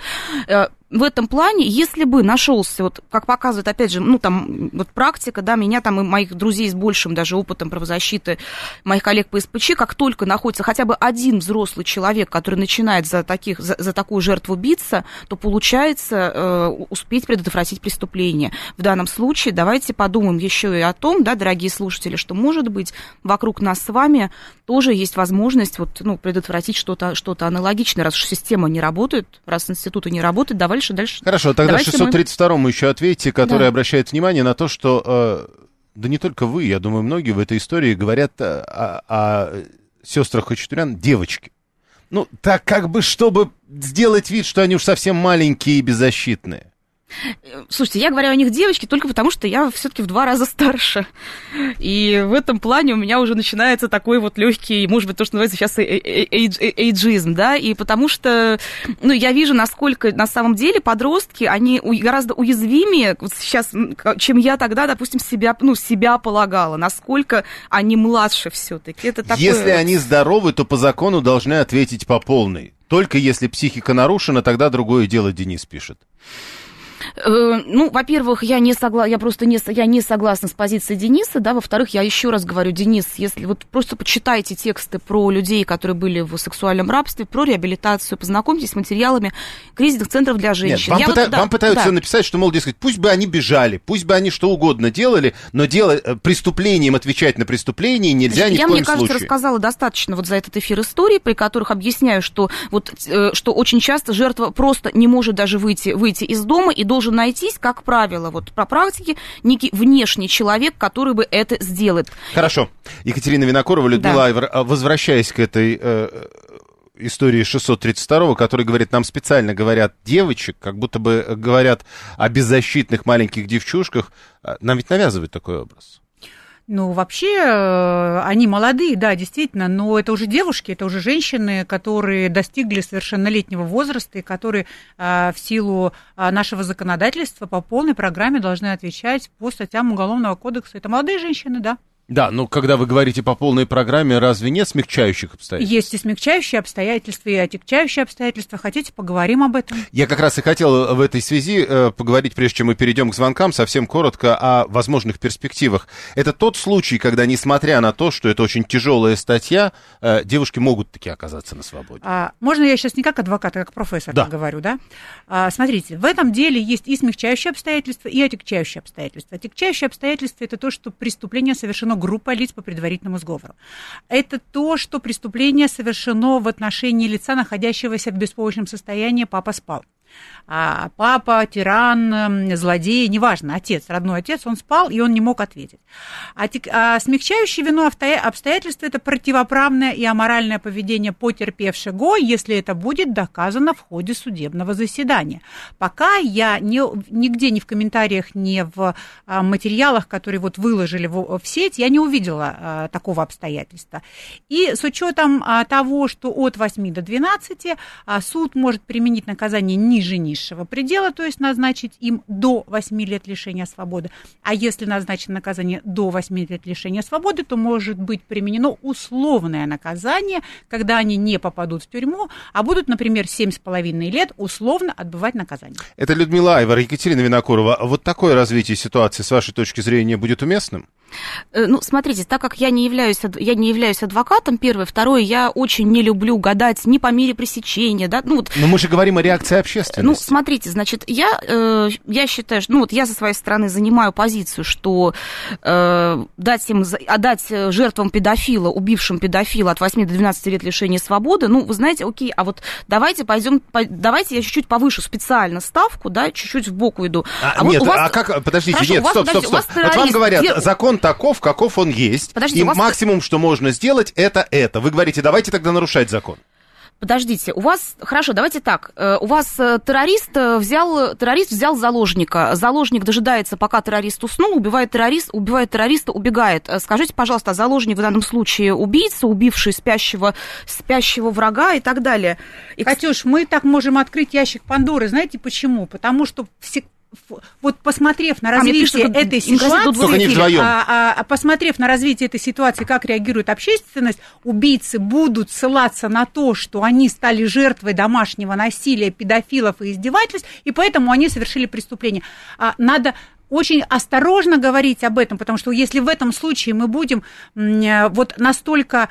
В этом плане, если бы нашелся, вот как показывает, опять же, ну, там, вот практика, да, меня там и моих друзей с большим даже опытом правозащиты, моих коллег по СПЧ, как только находится хотя бы один взрослый человек, который начинает за, таких, за, за такую жертву биться, то получается э, успеть предотвратить преступление. В данном случае давайте подумаем еще и о том, да, дорогие слушатели, что, может быть, вокруг нас с вами тоже есть возможность вот, ну, предотвратить что-то, что-то аналогичное, раз уж система не работает, раз институты не работают, давай Дальше, дальше. Хорошо, тогда шестьсот тридцать второму мы... еще ответьте, который да. обращает внимание на то, что, э, да не только вы, я думаю, многие в этой истории говорят о, о сестрах Хачатурян девочки. Ну, так как бы, чтобы сделать вид, что они уж совсем маленькие и беззащитные. Слушайте, я говорю о них девочки только потому, что я все-таки в два раза старше. И в этом плане у меня уже начинается такой вот легкий, может быть, то, что называется сейчас эйджизм, да, и потому что, ну, я вижу, насколько на самом деле подростки, они гораздо уязвимее вот сейчас, чем я тогда, допустим, себя, ну, себя полагала, насколько они младше все-таки. Это такое... Если они здоровы, то по закону должны ответить по полной. Только если психика нарушена, тогда другое дело, Денис пишет. Ну, во-первых, я не согла... я просто не... Я не согласна с позицией Дениса, да, во-вторых, я еще раз говорю, Денис, если вот просто почитайте тексты про людей, которые были в сексуальном рабстве, про реабилитацию, познакомьтесь с материалами кризисных центров для женщин. Нет, вам, пыта... вот, да, вам пытаются да. написать, что, мол, дескать, пусть бы они бежали, пусть бы они что угодно делали, но дело... преступлением отвечать на преступление нельзя ни я, в коем мне кажется, случае. рассказала достаточно вот за этот эфир истории, при которых объясняю, что, вот, что очень часто жертва просто не может даже выйти, выйти из дома и должен найтись, как правило, вот по практике, некий внешний человек, который бы это сделает. Хорошо. Екатерина Винокурова, Людмила да. Айвар, возвращаясь к этой э, истории шестьсот тридцать второго, который говорит, нам специально говорят девочек, как будто бы говорят о беззащитных маленьких девчушках, нам ведь навязывают такой образ. Ну, вообще, они молодые, да, действительно, но это уже девушки, это уже женщины, которые достигли совершеннолетнего возраста и которые в силу нашего законодательства по полной программе должны отвечать по статьям Уголовного кодекса. Это молодые женщины, да. Да, но когда вы говорите по полной программе, разве нет смягчающих обстоятельств? Есть и смягчающие обстоятельства, и отягчающие обстоятельства. Хотите, поговорим об этом? Я как раз и хотел в этой связи э, поговорить, прежде чем мы перейдем к звонкам, совсем коротко о возможных перспективах. Это тот случай, когда, несмотря на то, что это очень тяжелая статья, э, девушки могут таки оказаться на свободе. А, можно я сейчас не как адвокат, а как профессор да. говорю, да? А, смотрите, в этом деле есть и смягчающие обстоятельства, и отягчающие обстоятельства. Отягчающие обстоятельства – это то, что преступление совершено группа лиц по предварительному сговору. Это то, что преступление совершено в отношении лица, находящегося в беспомощном состоянии, папа спал. А папа, тиран, злодей, неважно, отец, родной отец, он спал, и он не мог ответить. А, а смягчающее вину обстоятельства – это противоправное и аморальное поведение потерпевшего, если это будет доказано в ходе судебного заседания. Пока я не, нигде, ни в комментариях, ни в а, материалах, которые вот выложили в, в сеть, я не увидела а, такого обстоятельства. И с учетом а, того, что от восьми до двенадцати а, суд может применить наказание ниже низшего предела, то есть назначить им до восьми лет лишения свободы. А если назначено наказание до восьми лет лишения свободы, то может быть применено условное наказание, когда они не попадут в тюрьму, а будут, например, семь с половиной лет условно отбывать наказание. Это Людмила Айвар, Екатерина Винокурова. Вот такое развитие ситуации, с вашей точки зрения, будет уместным? Ну, смотрите, так как я не являюсь, я не являюсь адвокатом, первое. Второе, я очень не люблю гадать ни по мере пресечения, да. Ну, вот, но мы же говорим о реакции общественности. Ну, смотрите, значит, я, э, я считаю, что, ну, вот я со своей стороны занимаю позицию, что э, дать им, отдать жертвам педофила, убившим педофила от восьми до двенадцати лет лишения свободы, ну, вы знаете, окей, а вот давайте пойдем, по, давайте я чуть-чуть повышу специально ставку, да, чуть-чуть сбоку иду. А, а нет, вот у вас... а как, подождите, Хорошо, нет, вас, стоп, подождите, стоп, стоп. Вот вам говорят, дел... закон таков, каков он есть, Подождите, и вас... максимум, что можно сделать, это это. Вы говорите, давайте тогда нарушать закон. Подождите, у вас, хорошо, давайте так, у вас террорист взял, террорист взял заложника, заложник дожидается, пока террорист уснул, убивает террорист, убивает террориста, убегает. Скажите, пожалуйста, а заложник в данном случае убийца, убивший спящего, спящего врага и так далее? И... Катюш, мы так можем открыть ящик Пандоры, знаете почему? Потому что все... Вот посмотрев на развитие а, этой ситуации, а, а, посмотрев на развитие этой ситуации, как реагирует общественность, убийцы будут ссылаться на то, что они стали жертвой домашнего насилия, педофилов и издевательств, и поэтому они совершили преступление. А, надо очень осторожно говорить об этом, потому что если в этом случае мы будем вот настолько...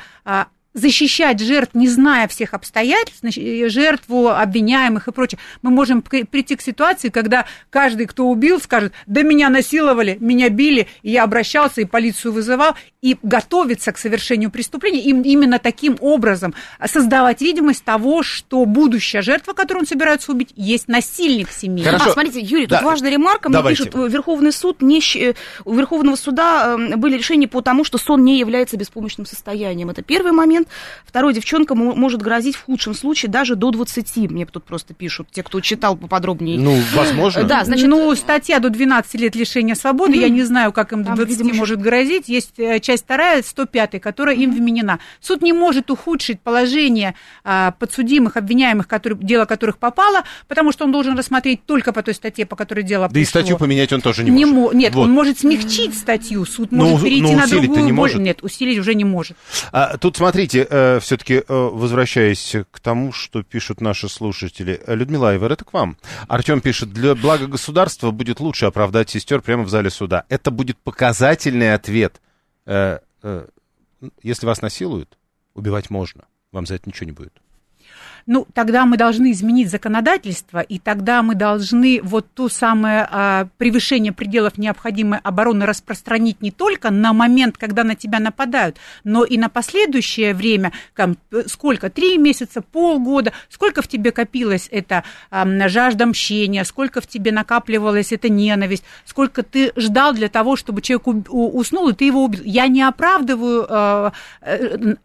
защищать жертв, не зная всех обстоятельств, жертву, обвиняемых и прочее, мы можем прийти к ситуации, когда каждый, кто убил, скажет, да меня насиловали, меня били, и я обращался, и полицию вызывал, и готовиться к совершению преступления, и именно таким образом создавать видимость того, что будущая жертва, которую он собирается убить, есть насильник в семье. Хорошо. А, смотрите, Юрий, тут да. важная ремарка, мне Давайте. пишут, Верховный суд, не, у Верховного суда были решения по тому, что сон не является беспомощным состоянием. Это первый момент. Второй, девчонка может грозить в худшем случае даже до двадцати. Мне тут просто пишут, те, кто читал поподробнее. Ну, возможно. Да, значит, ну, статья до двенадцати лет лишения свободы, mm. я не знаю, как им до двадцати видимо, может грозить. Есть часть вторая, сто пятая, которая mm. им вменена. Суд не может ухудшить положение а, подсудимых, обвиняемых, которые, дело которых попало, потому что он должен рассмотреть только по той статье, по которой дело да пришло. И статью поменять он тоже не, не может. Мо- нет, вот. он может смягчить статью, суд но, может перейти на другую. Не может. Нет, усилить уже не может. А, тут, смотрите, э, все-таки э, возвращаясь к тому, что пишут наши слушатели. Людмила Айвар, это к вам. Артем пишет, для блага государства будет лучше оправдать сестер прямо в зале суда. Это будет показательный ответ. Э, э, если вас насилуют, убивать можно. Вам за это ничего не будет. Ну, тогда мы должны изменить законодательство, и тогда мы должны вот то самое а, превышение пределов необходимой обороны распространить не только на момент, когда на тебя нападают, но и на последующее время, там, сколько, три месяца, полгода, сколько в тебе копилось эта а, жажда мщения, сколько в тебе накапливалась эта ненависть, сколько ты ждал для того, чтобы человек уснул, и ты его убил. Я не оправдываю... А,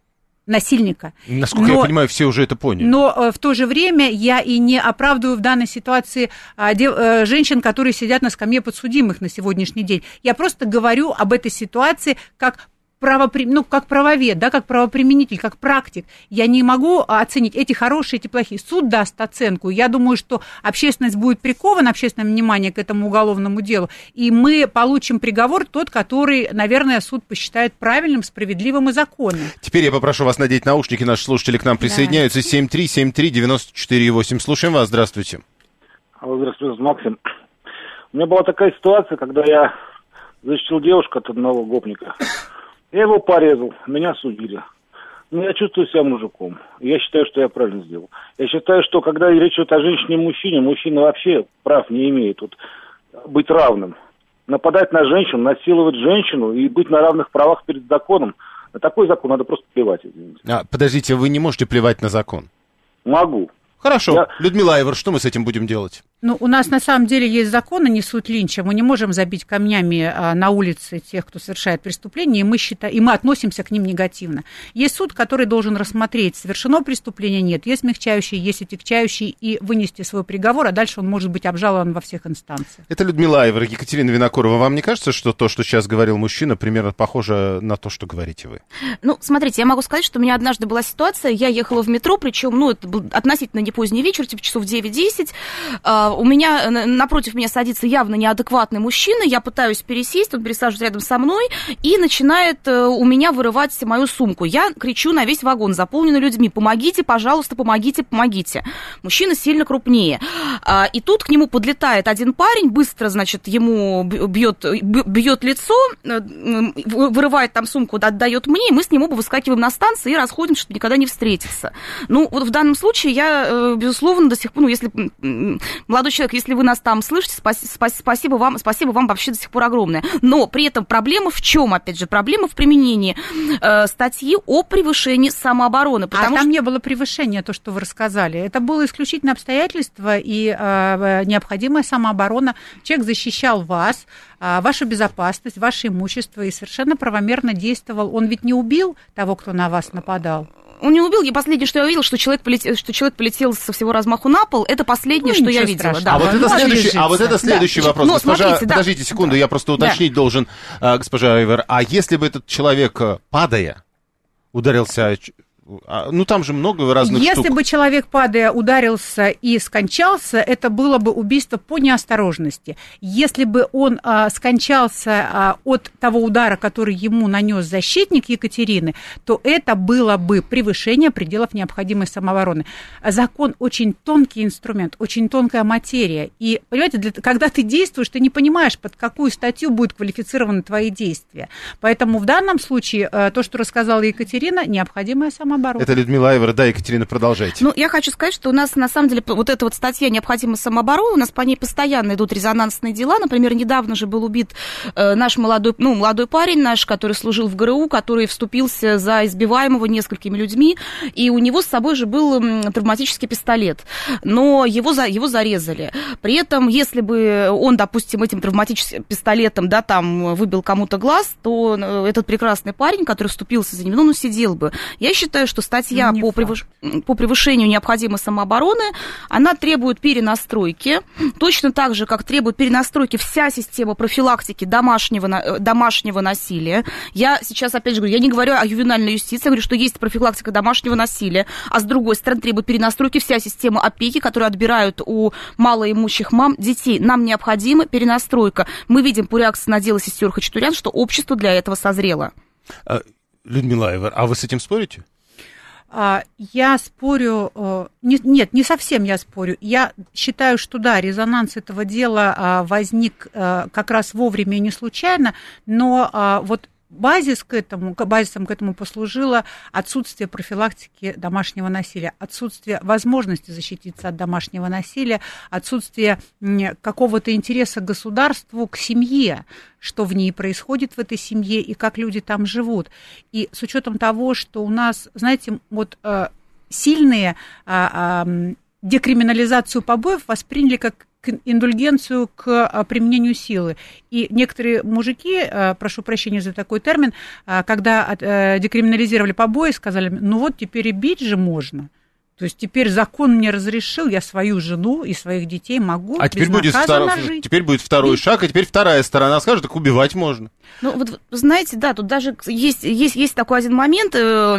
насильника. Насколько но, я понимаю, все уже это поняли. Но в то же время я и не оправдываю в данной ситуации женщин, которые сидят на скамье подсудимых на сегодняшний день. Я просто говорю об этой ситуации как правопри... ну, как правовед, да, как правоприменитель, как практик. Я не могу оценить, эти хорошие, эти плохие. Суд даст оценку. Я думаю, что общественность будет прикована, общественное внимание к этому уголовному делу, и мы получим приговор тот, который, наверное, суд посчитает правильным, справедливым и законным. Теперь я попрошу вас надеть наушники. Наши слушатели к нам присоединяются. семь три семь три девять четыре восемь. Слушаем вас. Здравствуйте. Алло, здравствуйте, Максим. У меня была такая ситуация, когда я защитил девушку от одного гопника. Я его порезал, меня судили. Но я чувствую себя мужиком. Я считаю, что я правильно сделал. Я считаю, что когда речь идет о женщине и мужчине, мужчина вообще прав не имеет вот, быть равным. Нападать на женщину, насиловать женщину и быть на равных правах перед законом. На такой закон надо просто плевать, извините. А, подождите, вы не можете плевать на закон? Могу. Хорошо. Я... Людмила Айвар, что мы с этим будем делать? Ну, у нас на самом деле есть законы, не суд линча. Мы не можем забить камнями а, на улице тех, кто совершает преступление, и мы, считаем, и мы относимся к ним негативно. Есть суд, который должен рассмотреть, совершено преступление, нет. Есть смягчающий, есть отягчающий, и вынести свой приговор, а дальше он может быть обжалован во всех инстанциях. Это Людмила Айвар. Екатерина Винокурова. Вам не кажется, что то, что сейчас говорил мужчина, примерно похоже на то, что говорите вы? Ну, смотрите, я могу сказать, что у меня однажды была ситуация, я ехала в метро, причем, ну, это был относительно не поздний вечер, типа часов девять-десять, у меня, напротив меня садится явно неадекватный мужчина, я пытаюсь пересесть, он пересаживается рядом со мной и начинает у меня вырывать мою сумку. Я кричу на весь вагон, заполненный людьми: помогите, пожалуйста, помогите, помогите. Мужчина сильно крупнее. И тут к нему подлетает один парень, быстро, значит, ему бьет, бьет лицо, вырывает там сумку, отдает мне, и мы с ним оба выскакиваем на станции и расходимся, чтобы никогда не встретиться. Ну, вот в данном случае я, безусловно, до сих пор, ну, если молодой человек, если вы нас там слышите, спасибо, спасибо вам, спасибо вам вообще до сих пор огромное. Но при этом проблема в чем, опять же, проблема в применении э, статьи о превышении самообороны. Потому а там что... не было превышения, то, что вы рассказали. Это было исключительно обстоятельство и э, необходимая самооборона. Человек защищал вас, э, вашу безопасность, ваше имущество и совершенно правомерно действовал. Он ведь не убил того, кто на вас нападал. Он не убил, и последнее, что я увидела, что человек полетел, что человек полетел со всего размаху на пол, это последнее, ну, что я видела. Да. А, вот это следующий, а вот это следующий да. вопрос. Но, госпожа, смотрите, подождите да. секунду, я просто уточнить да. должен, госпожа Айвар. А если бы этот человек, падая, ударился... Ну, там же много разных Если штук. бы человек, падая, ударился и скончался, это было бы убийство по неосторожности. Если бы он а, скончался а, от того удара, который ему нанес защитник Екатерины, то это было бы превышение пределов необходимой самообороны. Закон очень тонкий инструмент, очень тонкая материя. И, понимаете, для, когда ты действуешь, ты не понимаешь, под какую статью будут квалифицированы твои действия. Поэтому в данном случае а, то, что рассказала Екатерина, необходимая самооборона. Это Людмила Айвар. Да, Екатерина, продолжайте. Ну, я хочу сказать, что у нас, на самом деле, вот эта вот статья «Необходимая самооборона», у нас по ней постоянно идут резонансные дела. Например, недавно же был убит э, наш молодой, ну, молодой парень наш, который служил в ГРУ, который вступился за избиваемого несколькими людьми, и у него с собой же был травматический пистолет. Но его, за, его зарезали. При этом, если бы он, допустим, этим травматическим пистолетом, да, там, выбил кому-то глаз, то этот прекрасный парень, который вступился за него, ну, сидел бы. Я считаю, что статья по, превыш... по превышению необходимой самообороны, она требует перенастройки, точно так же, как требует перенастройки вся система профилактики домашнего, домашнего насилия. Я сейчас, опять же, говорю, я не говорю о ювенальной юстиции, я говорю, что есть профилактика домашнего насилия, а с другой стороны требует перенастройки вся система опеки, которую отбирают у малоимущих мам детей. Нам необходима перенастройка. Мы видим по реакции на дело сестер Хачатурян, что общество для этого созрело. Людмила Айвар, а вы с этим спорите? Я спорю, нет, не совсем я спорю. Я считаю, что да, резонанс этого дела возник как раз вовремя и не случайно, но вот базис к этому, базисом к этому послужило отсутствие профилактики домашнего насилия, отсутствие возможности защититься от домашнего насилия, отсутствие какого-то интереса к государству, к семье, что в ней происходит в этой семье и как люди там живут. И с учетом того, что у нас, знаете, вот сильные декриминализацию побоев восприняли как индульгенцию к применению силы. И некоторые мужики, прошу прощения за такой термин, когда декриминализировали побои, сказали, ну вот теперь и бить же можно. То есть теперь закон мне разрешил, я свою жену и своих детей могу а теперь будет, втор... теперь будет второй и... шаг, а теперь вторая сторона скажет, так убивать можно. Ну, вот, знаете, да, тут даже есть, есть, есть такой один момент,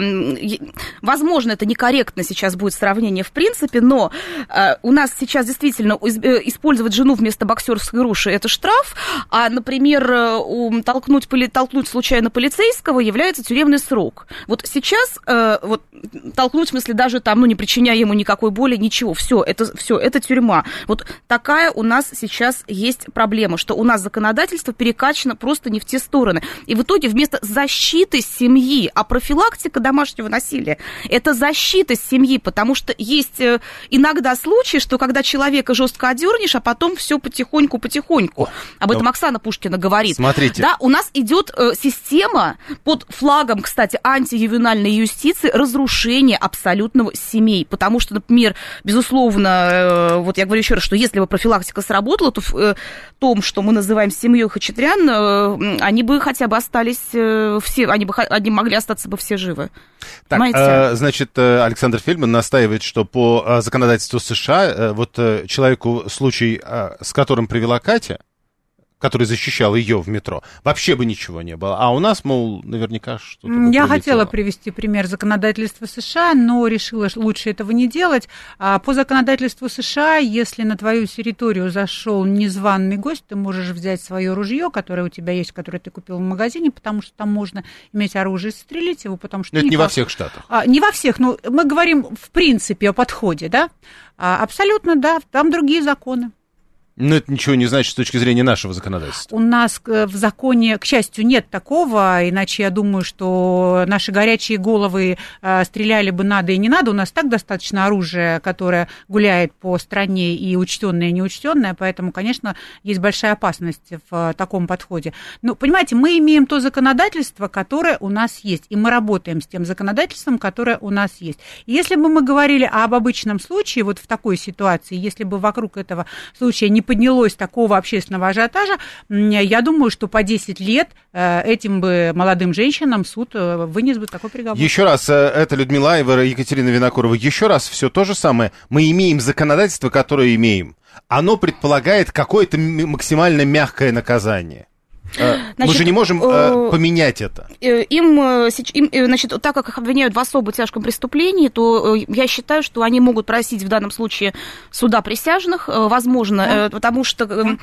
возможно, это некорректно сейчас будет сравнение в принципе, но у нас сейчас действительно использовать жену вместо боксерской груши – это штраф, а, например, толкнуть, толкнуть случайно полицейского является тюремный срок. Вот сейчас, вот, толкнуть, в смысле, даже там, ну, не причиняя ему никакой боли, ничего, все, это, все, это тюрьма. Вот такая у нас сейчас есть проблема, что у нас законодательство перекачано просто не в те стороны. И в итоге вместо защиты семьи, а профилактика домашнего насилия, это защита семьи, потому что есть иногда случаи, что когда человека жестко одернешь, а потом все потихоньку-потихоньку. Об этом Оксана Пушкина говорит. Смотрите. Да, у нас идет система под флагом, кстати, антиювенальной юстиции разрушения абсолютного семей. Потому что, например, безусловно, вот я говорю еще раз, что если бы профилактика сработала, то в том, что мы называем семьей Хачатрян, они бы хотя бы остались все, они бы они могли остаться бы все живы. Так, э, значит, Александр Фельдман настаивает, что по законодательству США вот человеку, случай, с которым привела Катя, который защищал ее в метро, вообще бы ничего не было. А у нас, мол, наверняка что-то бы Я прилетело. хотела привести пример законодательства США, но решила, что лучше этого не делать. По законодательству США, если на твою территорию зашел незваный гость, ты можешь взять свое ружье, которое у тебя есть, которое ты купил в магазине, потому что там можно иметь оружие и стрелять его, потому что... Но это никак... не во всех штатах. А, не во всех, но мы говорим в принципе о подходе, да? А, абсолютно, да, там другие законы. Но это ничего не значит с точки зрения нашего законодательства. У нас в законе, к счастью, нет такого, иначе я думаю, что наши горячие головы стреляли бы надо и не надо. У нас так достаточно оружия, которое гуляет по стране, и учтенное, и неучтенное, поэтому, конечно, есть большая опасность в таком подходе. Но, понимаете, мы имеем то законодательство, которое у нас есть, и мы работаем с тем законодательством, которое у нас есть. И если бы мы говорили об обычном случае, вот в такой ситуации, если бы вокруг этого случая не поднялось такого общественного ажиотажа, я думаю, что по десять лет этим бы молодым женщинам суд вынес бы такой приговор. Еще раз, это Людмила Айвара, Екатерина Винокурова. Еще раз, все то же самое. Мы имеем законодательство, которое имеем. Оно предполагает какое-то максимально мягкое наказание. Значит, мы же не можем э, поменять это. Им, им, значит, так как их обвиняют в особо тяжком преступлении, то я считаю, что они могут просить в данном случае суда присяжных, возможно, да. потому что...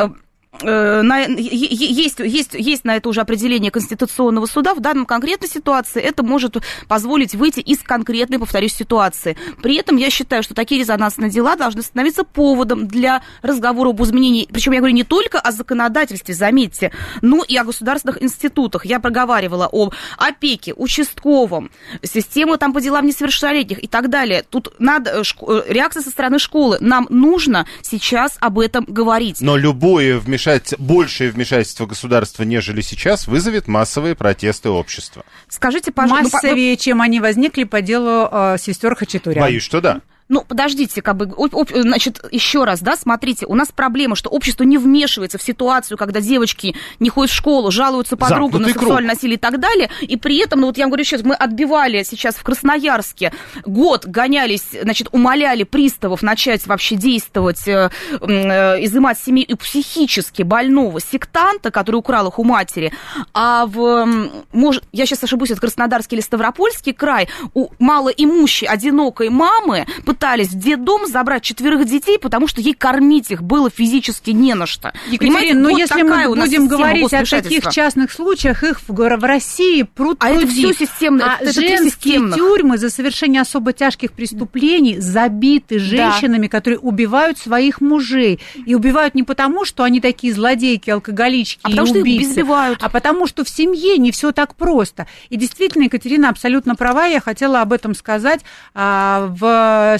На, есть, есть, есть на это уже определение Конституционного суда. В данной конкретной ситуации это может позволить выйти из конкретной, повторюсь, ситуации. При этом я считаю, что такие резонансные дела должны становиться поводом для разговора об изменении. Причем я говорю не только о законодательстве, заметьте, но и о государственных институтах. Я проговаривала об опеке, участковом, систему там по делам несовершеннолетних и так далее. Тут надо реакция со стороны школы. Нам нужно сейчас об этом говорить. Но любое вмешательство большее вмешательство государства, нежели сейчас, вызовет массовые протесты общества. Скажите, пожалуйста... Массовее, ну, чем они возникли по делу э, сестер Хачатурян. Боюсь, что да. Ну, подождите, как бы, значит, еще раз, да, смотрите, у нас проблема, что общество не вмешивается в ситуацию, когда девочки не ходят в школу, жалуются подругам Замкнутый на сексуальное круг. насилие и так далее, и при этом, ну, вот я вам говорю сейчас, мы отбивали сейчас в Красноярске, год гонялись, значит, умоляли приставов начать вообще действовать, э, э, изымать семей и психически больного сектанта, который украл их у матери, а в, может, я сейчас ошибусь, это Краснодарский или Ставропольский край, у малоимущей, одинокой мамы пытались в детдом забрать четверых детей, потому что ей кормить их было физически не на что. Екатерина, но вот если мы будем говорить о таких частных случаях, их в, в России пруд А это все системно. А это женские тюрьмы за совершение особо тяжких преступлений забиты женщинами, да. которые убивают своих мужей. И убивают не потому, что они такие злодейки, алкоголички а и потому, убийцы, что их избивают. а потому что в семье не все так просто. И действительно, Екатерина абсолютно права, я хотела об этом сказать. В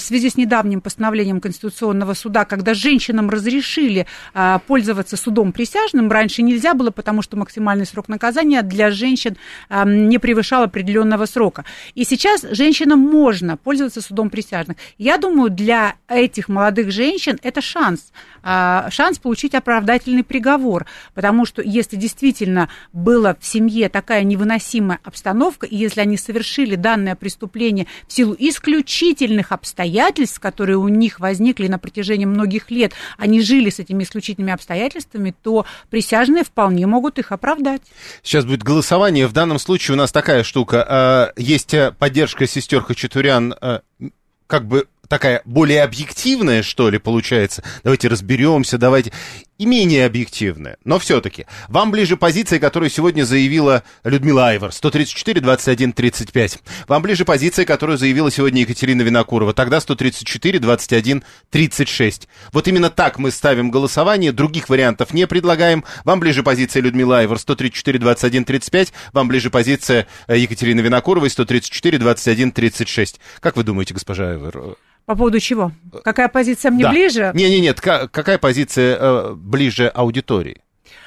связи с недавним постановлением Конституционного суда, когда женщинам разрешили пользоваться судом присяжным, раньше нельзя было, потому что максимальный срок наказания для женщин не превышал определенного срока. И сейчас женщинам можно пользоваться судом присяжных. Я думаю, для этих молодых женщин это шанс, шанс получить оправдательный приговор, потому что если действительно была в семье такая невыносимая обстановка, и если они совершили данное преступление в силу исключительных обстоятельств, которые у них возникли на протяжении многих лет, они жили с этими исключительными обстоятельствами, то присяжные вполне могут их оправдать. Сейчас будет голосование. В данном случае у нас такая штука. Есть поддержка сестер хачатурян, как бы такая более объективная, что ли, получается. Давайте разберемся, давайте... И менее объективная, но все-таки. Вам ближе позиция, которую сегодня заявила Людмила Айвар, сто тридцать четыре двадцать один тридцать пять. Вам ближе позиция, которую заявила сегодня Екатерина Винокурова, тогда сто тридцать четыре двадцать один тридцать шесть. Вот именно так мы ставим голосование, других вариантов не предлагаем. Вам ближе позиция Людмила Айвар, сто тридцать четыре двадцать один тридцать пять. Вам ближе позиция Екатерины Винокуровой, сто тридцать четыре двадцать один тридцать шесть. Как вы думаете, госпожа Айвар? По поводу чего? Какая позиция мне да. ближе? Не-не-нет, какая позиция э, ближе аудитории?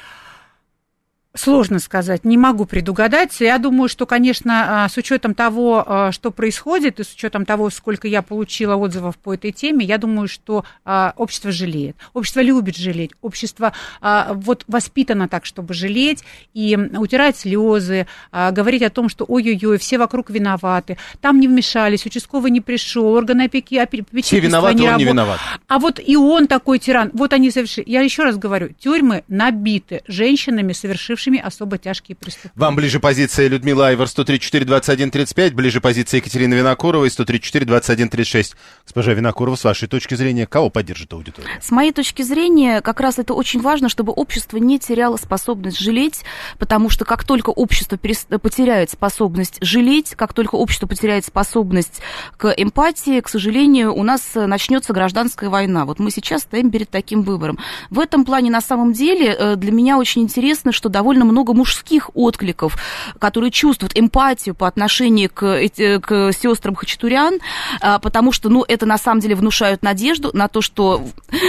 Сложно сказать, не могу предугадать. Я думаю, что, конечно, с учетом того, что происходит, и с учетом того, сколько я получила отзывов по этой теме, я думаю, что общество жалеет. Общество любит жалеть. Общество вот воспитано так, чтобы жалеть и утирать слезы, говорить о том, что ой-ой-ой, все вокруг виноваты, там не вмешались, участковый не пришел, органы опеки, попечительства все виноваты, не он работают. Не виноват. А вот и он такой тиран. Вот они совершили. Я еще раз говорю, тюрьмы набиты женщинами, совершившими особо тяжкие преступления. Вам ближе позиция Людмила Айвар, сто тридцать четыре двадцать один тридцать пять, ближе позиция Екатерины Винокуровой, сто тридцать четыре двадцать один тридцать шесть. Госпожа Винокурова, с вашей точки зрения, кого поддержит аудитория? С моей точки зрения, как раз это очень важно, чтобы общество не теряло способность жалеть, потому что как только общество потеряет способность жалеть, как только общество потеряет способность к эмпатии, к сожалению, у нас начнется гражданская война. Вот мы сейчас стоим перед таким выбором. В этом плане, на самом деле, для меня очень интересно, что довольно много мужских откликов, которые чувствуют эмпатию по отношению к, к сестрам хачатурян, потому что, ну, это на самом деле внушают надежду на то, что,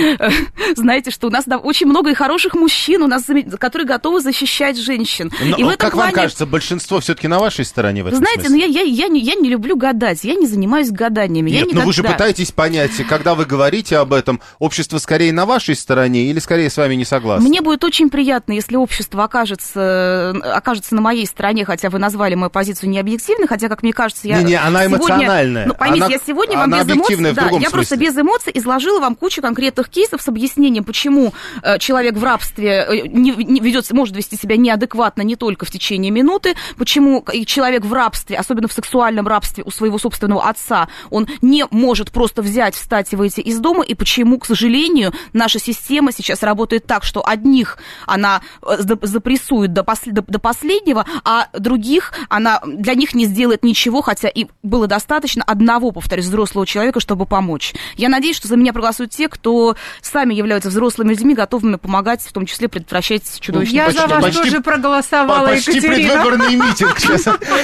знаете, что у нас очень много и хороших мужчин, у нас, которые готовы защищать женщин. Но, и в этом как плане... вам кажется, большинство все-таки на вашей стороне в этом Знаете, смысле? ну я, я, я, не, я не люблю гадать, я не занимаюсь гаданиями. Нет, я ну никогда... вы же пытаетесь понять, когда вы говорите об этом, общество скорее на вашей стороне или скорее с вами не согласно? Мне будет очень приятно, если общество окажется, окажется на моей стороне, хотя вы назвали мою позицию необъективной, хотя, как мне кажется, я Не-не, она сегодня... эмоциональная. Ну, поймите, она, я сегодня вам без эмоций... Да, я смысле. просто без эмоций изложила вам кучу конкретных кейсов с объяснением, почему э, человек в рабстве э, не, не ведет, может вести себя неадекватно не только в течение минуты, почему человек в рабстве, особенно в сексуальном рабстве у своего собственного отца, он не может просто взять, встать и выйти из дома, и почему, к сожалению, наша система сейчас работает так, что одних она запрессует до, посл... до, до последнего, а других она для них не сделает ничего, хотя и было достаточно одного, повторюсь, взрослого человека, чтобы помочь. Я надеюсь, что за меня проголосуют те, кто сами являются взрослыми людьми, готовыми помогать, в том числе предотвращать чудовищные Я почти, за вас почти, тоже проголосовала, почти Екатерина. предвыборный митинг сейчас.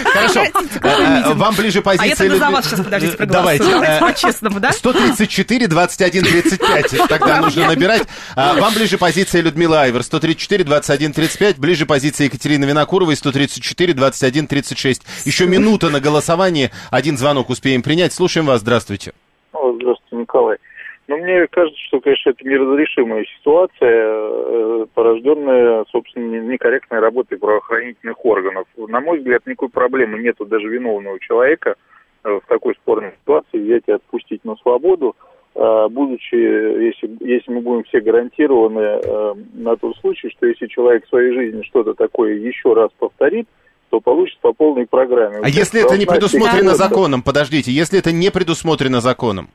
Хорошо. Вам ближе позиция... А я тогда за вас сейчас, подождите, проголосую. Давайте. По-честному, да? сто тридцать четыре двадцать один тридцать пять. Тогда нужно набирать. Вам ближе позиция Людмила Айвар, сто тридцать четыре двадцать один тридцать пять. Ближе позиция Екатерины Винокуровой, сто тридцать четыре двадцать один тридцать шесть. Еще минута на голосование. Один звонок успеем принять. Слушаем вас. Здравствуйте. Здравствуйте, Николай. Ну, мне кажется, что, конечно, это неразрешимая ситуация, порожденная, собственно, некорректной работой правоохранительных органов. На мой взгляд, никакой проблемы нету даже виновного человека в такой спорной ситуации взять и отпустить на свободу, будучи, если, если мы будем все гарантированы на тот случай, что если человек в своей жизни что-то такое еще раз повторит, то получит по полной программе. А если это не предусмотрено законом? Подождите, если это не предусмотрено законом?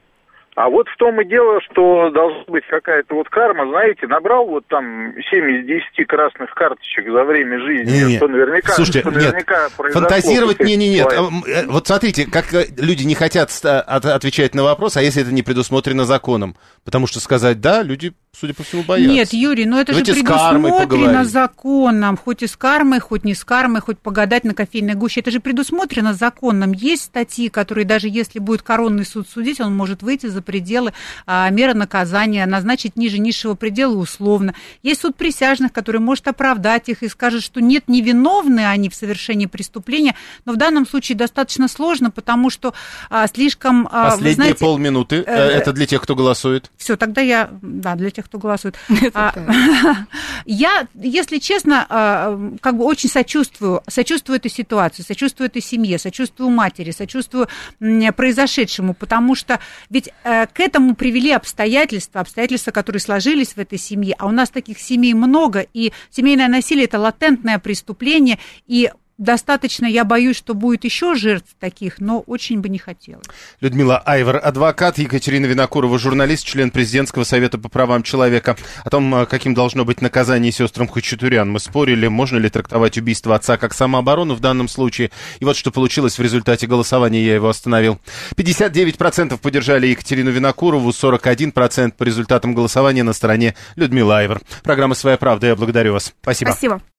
А вот в том и дело, что должна быть какая-то вот карма, знаете, набрал вот там семь из десяти красных карточек за время жизни, не, не. что наверняка, Слушайте, что наверняка нет, произошло. Фантазировать, не, не, нет. Вот смотрите, как люди не хотят отвечать на вопрос, а если это не предусмотрено законом? Потому что сказать «да», люди судя по всему, боятся. Нет, Юрий, но это Давайте же предусмотрено законом, хоть и с кармой, хоть не с кармой, хоть погадать на кофейной гуще. Это же предусмотрено законом. Есть статьи, которые даже если будет коронный суд судить, он может выйти за пределы а, меры наказания, назначить ниже низшего предела условно. Есть суд присяжных, который может оправдать их и скажет, что нет, невиновны они в совершении преступления, но в данном случае достаточно сложно, потому что а, слишком... А, Последние знаете, полминуты, э, это для тех, кто голосует. Все, тогда я... Да, для тех, кто голосует. А, я, если честно, а, как бы очень сочувствую, сочувствую этой ситуации, сочувствую этой семье, сочувствую матери, сочувствую м, произошедшему, потому что ведь а, к этому привели обстоятельства, обстоятельства, которые сложились в этой семье, а у нас таких семей много, и семейное насилие – это латентное преступление, и достаточно, я боюсь, что будет еще жертв таких, но очень бы не хотелось. Людмила Айвар, адвокат, Екатерина Винокурова, журналист, член президентского совета по правам человека. О том, каким должно быть наказание сестрам Хачатурян, мы спорили, можно ли трактовать убийство отца как самооборону в данном случае. И вот что получилось в результате голосования, я его остановил. пятьдесят девять процентов поддержали Екатерину Винокурову, сорок один процент по результатам голосования на стороне Людмилы Айвар. Программа «Своя правда», я благодарю вас. Спасибо. Спасибо.